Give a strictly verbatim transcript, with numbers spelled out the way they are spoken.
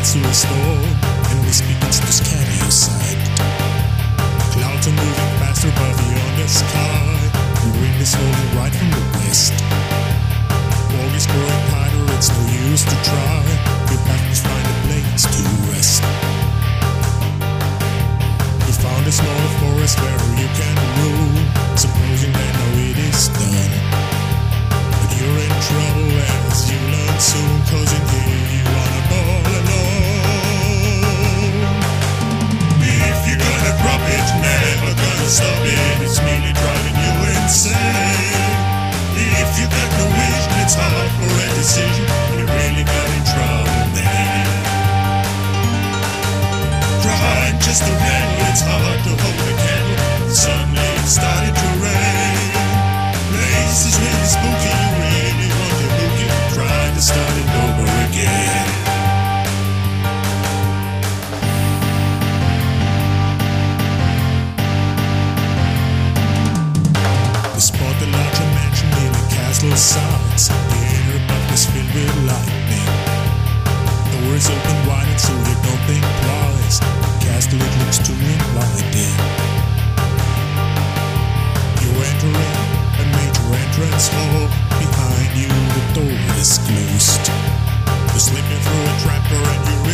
to a store and whisper begins to scatter your sight. Clouds are moving faster above you on the sky. The wind is holding right from the west. Fog is growing tighter, it's no use to try. Your path must find a place to rest. You found a smaller forest where you can roam, supposing that now it is done. But you're in trouble as you learn soon, cause in here you wanna all alone. If you're gonna drop it, never gonna stop it, it's merely driving you insane. If you got no vision, it's hard for a decision, you really got in trouble then. Trying just to handle, it's hard to hold a candle, suddenly it started to rain. Places really spooky, you really want to book it, trying to start it over again. You spot the larger mansion near the castle sides. The air above is filled with lightning. Doors open wide and so you don't think twice. The castle, it looks too inviting. You enter in a major entrance hall. Behind you the door is closed. You're slipping through a trapdoor and you